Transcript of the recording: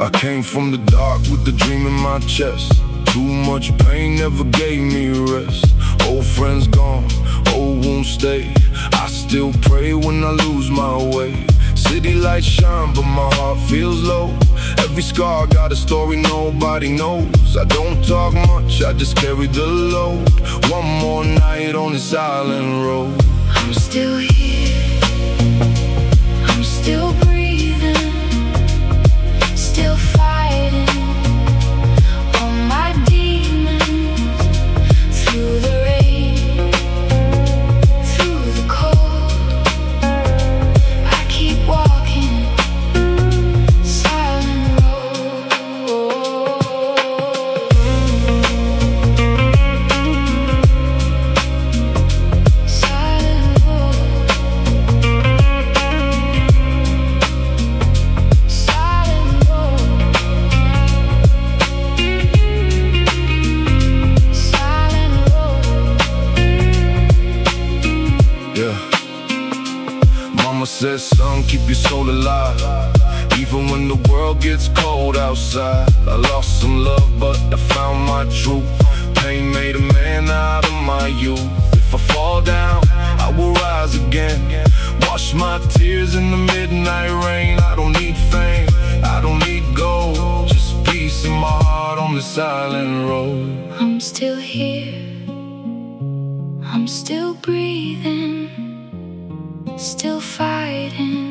I came from the dark with the dream in my chest. Too much pain never gave me rest. Old friends gone, old wounds stay. I still pray when I lose my way. City lights shine, but my heart feels low. Every scar got a story nobody knows. I don't talk much, I just carry the load. One more night on this island road. I'm still here, I'm still breathing, still fighting all my demons. Through the rain, through the cold, I keep walking, silent road. Silent road. Silent road. Silent road. Yeah. Mama says, son, keep your soul alive. Even when the world gets cold outside. I lost some love, but I found my truth. Pain made a man out of my youth. If I fall down, I will rise again. Wash my tears in the midnight rain. I don't need fame, I don't need gold, just peace in my heart on the silent road. I'm still here, I'm still breathing, still fighting